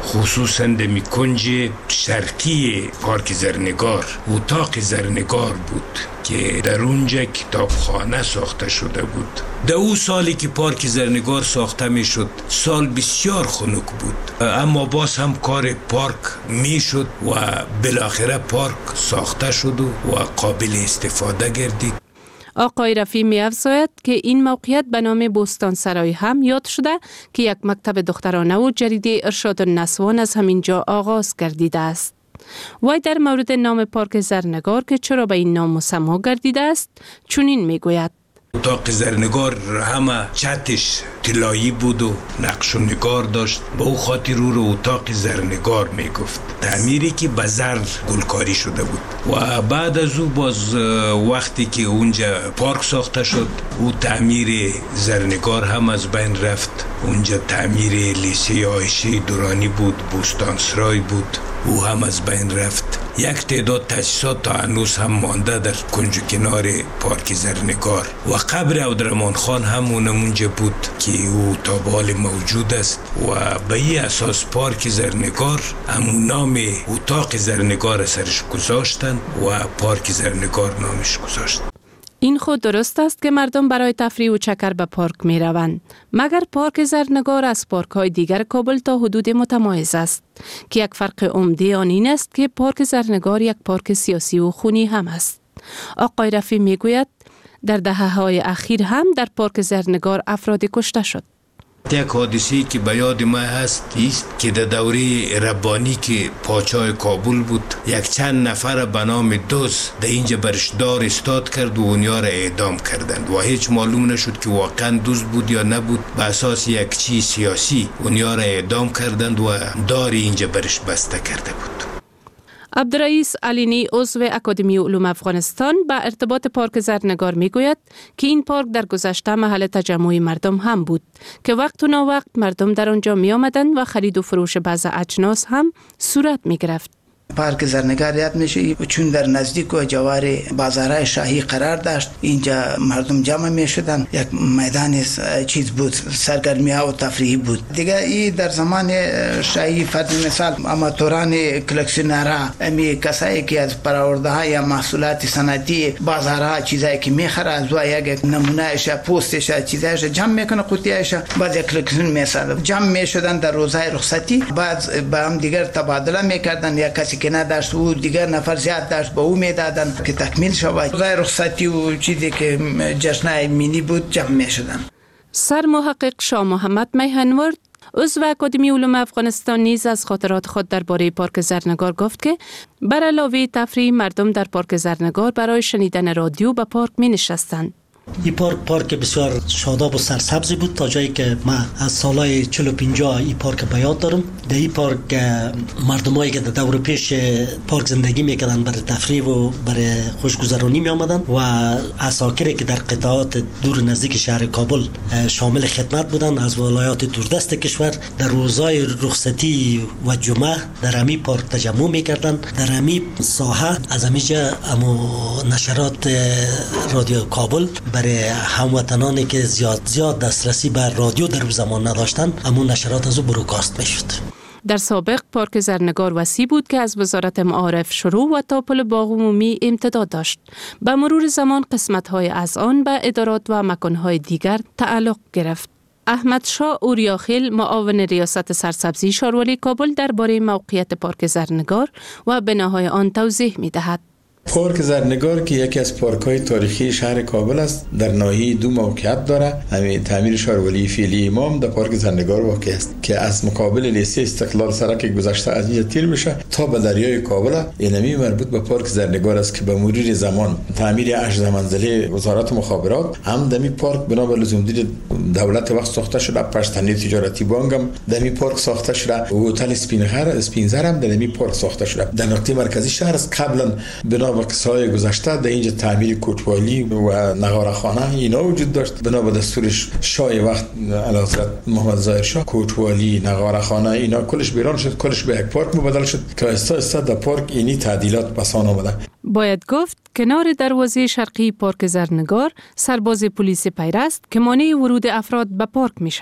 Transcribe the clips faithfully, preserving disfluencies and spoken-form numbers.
خصوصا دمی کنج شرقی پارک زرنگار اتاق زرنگار بود که در اونجا کتابخانه ساخته شده بود. در او سالی که پارک زرنگار ساخته می شد سال بسیار خنک بود، اما باز هم کار پارک می شد و بالاخره پارک ساخته شد و قابل استفاده گردید. آقای رفیع می افزاید که این موقعیت به نام بوستان سرای هم یاد شده که یک مکتب دخترانه و جریده ارشاد النسوان از همینجا آغاز گردیده است. وی در مورد نام پارک زرنگار که چرا به این نام مسما گردیده است چنین می گوید: اتاق زرنگار همه چتش طلایی بود و نقش و نگار داشت، با او خاطر او رو اتاق زرنگار می گفت. تعمیری که به زر گلکاری شده بود و بعد از او باز وقتی که اونجا پارک ساخته شد او تعمیر زرنگار هم از بین رفت. اونجا تعمیر لیسه عایشه درانی بود، بوستان سرای بود، او هم از بین رفت. یک تعداد تاسیسات تا هنوز هم مانده در کنج و کنار پارک زرنگار و قبر عبدالرحمن خان هم اونمونجا بود که او تا به حال موجود است و به این اساس پارک زرنگار همون نام اتاق زرنگار سرش گذاشتن و پارک زرنگار نامش گذاشت. این خود درست است که مردم برای تفریح و چکر به پارک می روند، مگر پارک زرنگار از پارک های دیگر کابل تا حدود متمایز است که یک فرق عمده آن این است که پارک زرنگار یک پارک سیاسی و خونی هم است. آقای رفیع می گوید در دهه های اخیر هم در پارک زرنگار افراد کشته شد. یک حادثه‌ای که به یاد ما هست است که در دوره ربانی که پادشاه کابل بود یک چند نفر به نام دوز در اینجا برش دار استاد کرد و اونیا را اعدام کردند و هیچ معلوم نشد که واقعا دوز بود یا نبود. به اساس یک چیز سیاسی اونیا را اعدام کردند و دار اینجا برش بسته کرده بود. عبدالرئیس علینی عضو اکادمی علوم افغانستان به ارتباط پارک زرنگار می گوید که این پارک در گذشته محل تجمع مردم هم بود که وقت و ناوقت مردم در آنجا می آمدند و خرید و فروش بعض اجناس هم صورت می گرفت. پارک زرنگار یاد میشه چون در نزدیک و جوار بازار شاهی قرار داشت. اینجا مردم جمع می شدن، یک میدان چیز بود، سرگرمی ها و تفریحی بود. دیگه این در زمان شاهی فرض مثال اماتوران کلکسیونرها، امی کسایی که از پراورده ها یا محصولات صنعتی بازارها چیزایی که میخره از و یک نمونهش پوستش چیزایش جمع میکنه، قوطیش بعد یک کلکسیون مثال جمع می شدن در روزهای رخصتی، بعد با هم دیگر تبادله میکردن. یا کسی که نداشت و دیگر نفر زیاد داشت با او میدادن که تکمیل شود. روزهای رخصتی و چیزی که جشنای مینی بود جمع میشدن. سر محقق شاه محمد میهنورد عضو اکادمی علوم افغانستان نیز از خاطرات خود درباره پارک زرنگار گفت که بر علاوه تفریح مردم در پارک زرنگار برای شنیدن رادیو به پارک می نشستند. این پارک پارک بسیار شاداب و سرسبزی بود تا جایی که من از سالهای چهل و پنجاه این پارک به یاد دارم. در این پارک مردمایی که در دور پیش پارک زندگی میکردن برای تفریح و برای خوشگذرانی می آمدن و عساکری که در قطعات دور نزدیک شهر کابل شامل خدمت بودن از ولایات دوردست کشور در روزهای رخصتی و جمعه در همی پارک تجمع میکردن. در همی ساحه از همیجا نشرات رادیو کابل برای هموطنانی که زیاد زیاد دسترسی به رادیو در اون زمان نداشتن همون نشرات از او بروکاست میشد. در سابق پارک زرنگار وسیع بود که از وزارت معارف شروع و تا پل باغ عمومی امتداد داشت. به مرور زمان قسمت‌های از آن به ادارات و مکان‌های دیگر تعلق گرفت. احمد شاه اوریاخیل معاون ریاست سرسبزی شارولی کابل درباره موقعیت پارک زرنگار و بناهای آن توضیح می‌دهد. پارک زرنگار که یکی از پارک‌های تاریخی شهر کابل است در ناحیه دو موقعیت داره. همین تعمیر شارولی فعلی امام در پارک زرنگار واقع است که از مقابل لیسه استقلال سرک گذشته از اینجا تیر میشه تا به دریای کابل. اینمی مربوط به پارک زرنگار است که به مرور زمان تعمیر هجده منزله وزارت مخابرات هم در این پارک بنا به لزوم دید دولت وقت ساخته شده. پشتنی تجارتی بانک هم در این پارک ساخته شده. هتل اسپینغر اسپینزر هم در این پارک ساخته شده. در نقطه مرکزی شهر است. قبلا بنا به سالهای گذشته در اینجا تعمیر کوتوالی و نقاره‌خانه اینا وجود داشت. بنا به دستور شاه وقت اعلیحضرت محمد ظاهر شاه کوتوالی نقاره‌خانه اینا کلش ویران شد، کلش به یک پارک مبادله شد که استا استا در پارک اینی تعدیلات بسان آمده. باید گفت کنار دروازه شرقی پارک زرنگار سرباز پلیس پیرست که مانع ورود افراد به پارک می شود.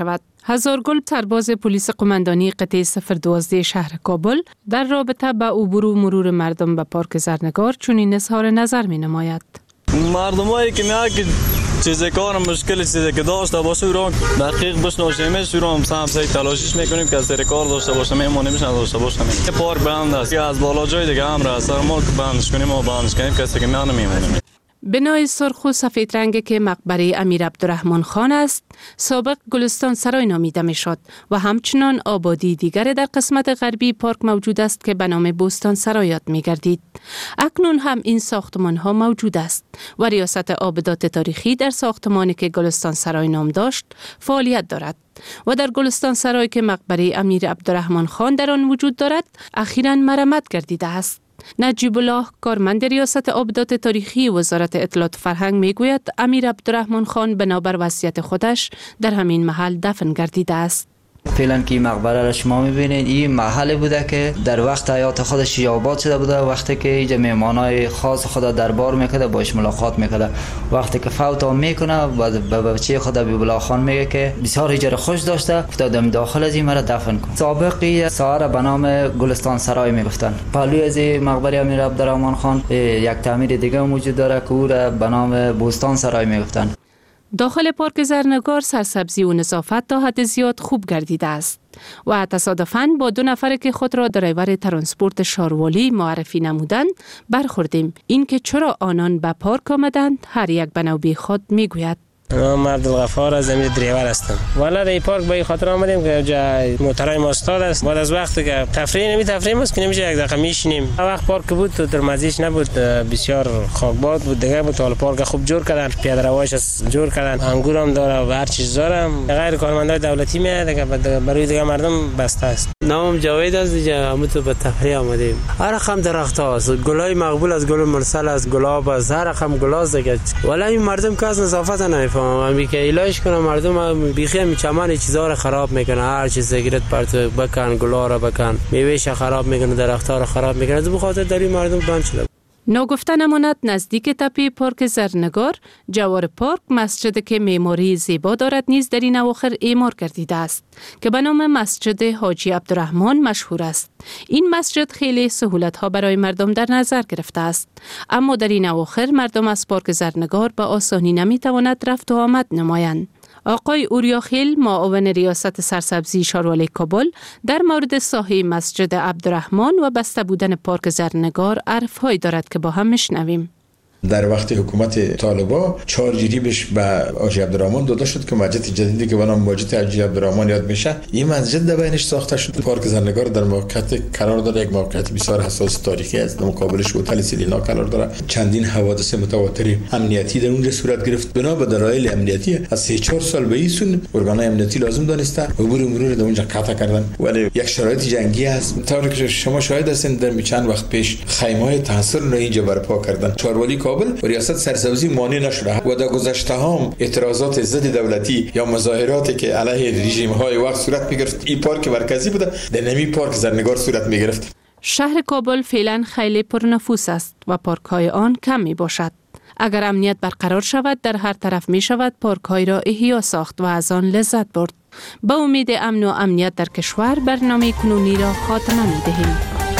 هزارگل سرباز پلیس قماندانی قطعه صفر دوازده شهر کابل در رابطه با عبور و مرور مردم به پارک زرنگار چنین اظهار نظر می نماید. مردمایی که میاد که چیزی کار مشکلی چیزی که داشته باشه رو دقیق بشناسیمش رو هم سم سعی تلاشش میکنیم که از کار داشته باشه میمونیمش نداشته باشه. پارک بند است از بالا جای دیگه هم را سر ملک بندش کنیم و بندش کنیم کسی که میانه میمونیم. بنای سرخ و سفید رنگ که مقبره امیر عبدالرحمن خان است سابق گلستان سرای نامیده می شد و همچنان آبادی دیگر در قسمت غربی پارک موجود است که به نام بوستان سرای یاد می گردید. اکنون هم این ساختمان ها موجود است و ریاست آبادات تاریخی در ساختمانی که گلستان سرای نام داشت فعالیت دارد و در گلستان سرای که مقبره امیر عبدالرحمن خان در آن وجود دارد اخیراً مرمت گردیده است. نجیب الله کارمند ریاست آبادات تاریخی وزارت اطلاعات و فرهنگ میگوید امیر عبدالرحمن خان بنابر وصیت خودش در همین محل دفن گردیده است. فعلا که مقبره را شما میبینید این محل بوده که در وقت حیات خودش آباد شده بوده، وقتی که اینجا مهمانای خاص خدا دربار میکرده باش ملاقات میکرده، وقتی که فوت میکنه به بچه خدا بیبلا خان میگه که بسیار هجر خوش داشته افتادم داخل از این مرا دفن کن. سابقی ساعت به نام گلستان سرای میگفتن. پهلوی از مقبره امیر عبدالرحمن خان یک تعمیر دیگه موجود داره که او را به نام بوستان سرای میگفتن. داخل پارک زرنگار سرسبزی و نظافت تا حد زیاد خوب گردیده است و تصادفاً با دو نفر که خود را درایور ترانسپورت شاروالی معرفی نمودند برخوردیم. این که چرا آنان به پارک آمدند هر یک به نوبه خود میگوید. نام عبدالغفار از امید دریور هستم. والا در این پارک به این خاطر آمدیم که جای موترای ما استاد است. بعد از وقتی که تفریح نمی تفریح است که نمیشه یک دقیقه میشینیم. وقت پارک بود تو در مزیش نبود، بسیار خاکباد بود دیگه بود. حالا پارک خوب جور کردن، پیاده رویش جور کردن، انگور هم داره و هر چیز داره. غیر کارمندای دولتی میاد که برای دیگه مردم بسته است. نام جاوید است دیگه، همون تو به تفریح آمدیم. هر رقم درخت هاست، گلای مقبول از گل مرسل از گلاب از هر رقم گلاز دیگه. والا این مردم که از نظافت نمیفهمن. امی که علاج کنه مردم بیخی می چمن چیزا رو خراب میکنه، هر چیز سیگرت پرتو بکن، گلا رو بکن، میوهش خراب میکنه، درخت‌ها رو خراب میکنه. از بخاطر در این مردم بند شده. ناگفته نماند نزدیک تپه پارک زرنگار جوار پارک مسجد که معماری زیبا دارد نیز در این اواخر اعمار گردیده است که به نام مسجد حاجی عبدالرحمن مشهور است. این مسجد خیلی سهولت‌ها برای مردم در نظر گرفته است، اما در این اواخر مردم از پارک زرنگار به آسانی نمی‌تواند رفت و آمد نمایند. آقای اوریاخیل معاون ریاست سرسبزی شاروالی کابل در مورد ساحه مسجد عبدالرحمن و بسته بودن پارک زرنگار عرف‌هایی دارد که با هم میشنویم. در وقت حکومت طالبا چهار جریبش به حاجی عبدالرحمن داده شد که مسجد جدیدی که به نام مسجد حاجی عبدالرحمن یاد میشه. این مسجد در بینش ساخته شد. پارک زرنگار در موقعیت قرار داره، یک موقعیت بسیار حساس تاریخی است. در مقابلش هتل سیلینا قرار داره. چندین حوادث متواتر امنیتی در اونجا صورت گرفت. بنا به دلایل امنیتی از سه چهار سال به این سون ارگانهای امنیتی لازم دانسته عبور مرور در اونجا قطع کردن، ولی یک شرایط جنگی است. طوری که شما شاهد هستید در چند وقت پیش خیمه‌های تحصیل رو اینجا برپا کردن. شاروالی کابل و ریاست سرسبزی مانع نشده و در گذشته هم اعتراضات ضد دولتی یا مظاهراتی که علیه رژیم های وقت صورت میگرفت این پارک مرکزی بوده، در نمی پارک زرنگار صورت میگرفت. شهر کابل فعلا خیلی پرنفوس است و پارک های آن کم می باشد. اگر امنیت برقرار شود در هر طرف می شود پارک های را احیا ساخت و از آن لذت برد. با امید امن و امنیت در کشور برنامه کنونی را خاتمه می دهیم.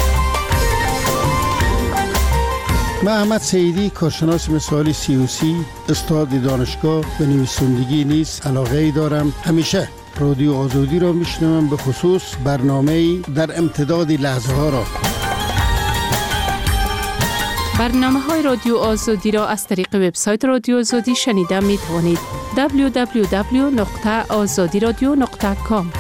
من احمد سیدی کارشناس مثالی سیاسی، استاد دانشگاه و نویسندگی نیز علاقه‌ای دارم. همیشه رادیو آزادی را میشنوم، به خصوص برنامه‌ای در امتداد لحظه ها را. برنامه های رادیو آزادی را از طریق وبسایت رادیو آزادی شنیده می توانید. دبلیو دبلیو دبلیو نقطه آزادی رادیو نقطه کام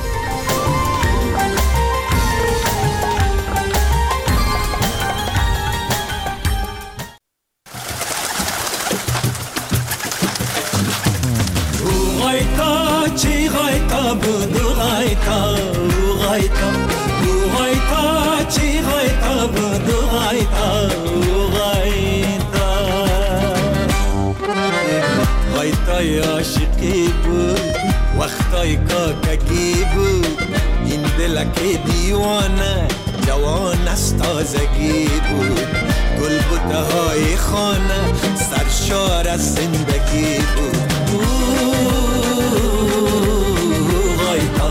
عاشقی بود وقتای کاکگی بود، این دلک دیوانه جوان از تازگی بود، گل بوته های خانه سرشار از زندگی بود.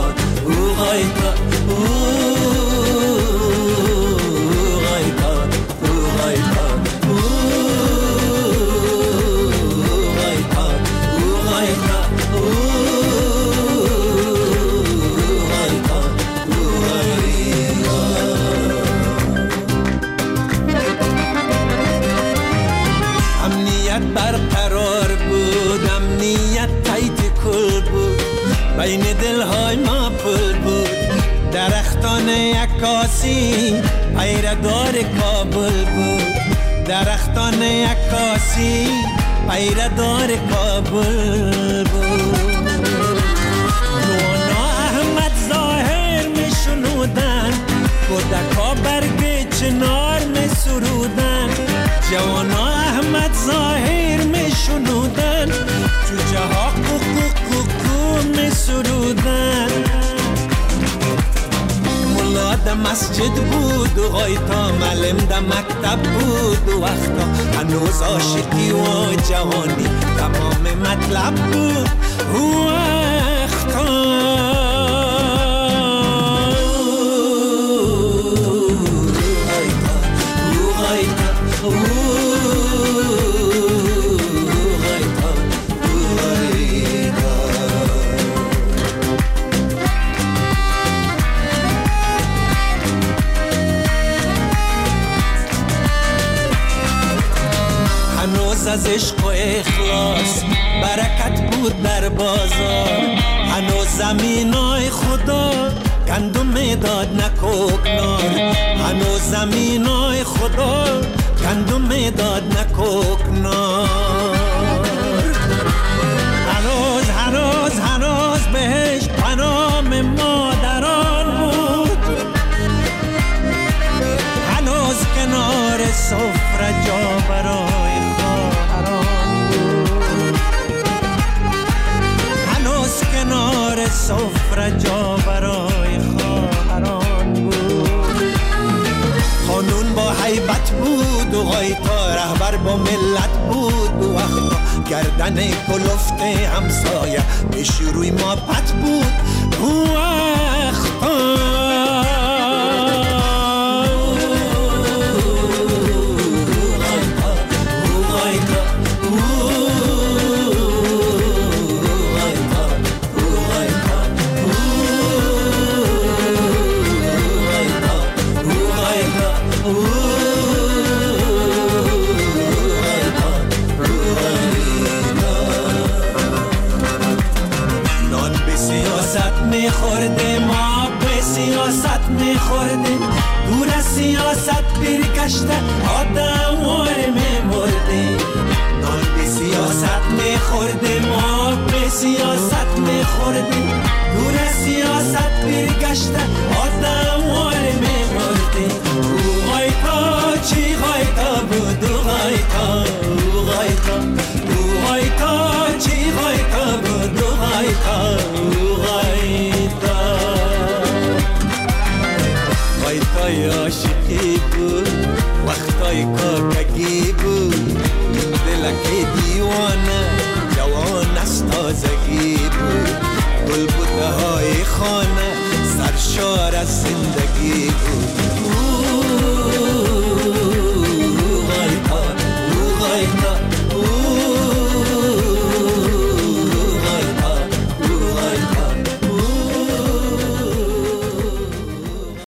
عکاسی پیردار کابل بود، درختان عکاسی پیردار کابل بود. نوانا احمد ظاهر می شنودن، کودکا برگ چنار می سرودن. جوانا احمد ظاهر می شنودن، جوجه ها کوکو کوکو می سرودن. ملا ده مسجد بود و غایتا، معلم ده مکتب بود و وقتا هنوز عاشقی و جوانی تمام مطلب بود و وقتا. از عشق و اخلاص برکت بود در بازار. هنوز زمینای خدا گندم داد نکوکنار. هنوز زمینای خدا گندم داد نکوکنار. هنوز هنوز هنوز بهش پنام مادران بود. هنوز کنار سفره جا برای کنار سفره جا برای خواهران بود. قانون با حیبت بود و غایتا رهبر با ملت بود و وقتا گردن کلفت همسایه پیش روی ما پت بود و وقتا. میخورده ما به سیاست میخورده، دور از سیاست برگشته آدم وار میمرده. نان به سیاست میخورده ما به سیاست میخورده، دور از سیاست برگشته آدم وار میمرده. او غایتا چی غایتا بود او غایتا او غایتا او غایتا چی غایتا بود او غایتا او غایتا. غایتای عاشقی بود وقتای کاکگی بود، دلکی دیوانه جوان از تازگی بود. گل بوده های خانه سرشار از زندگی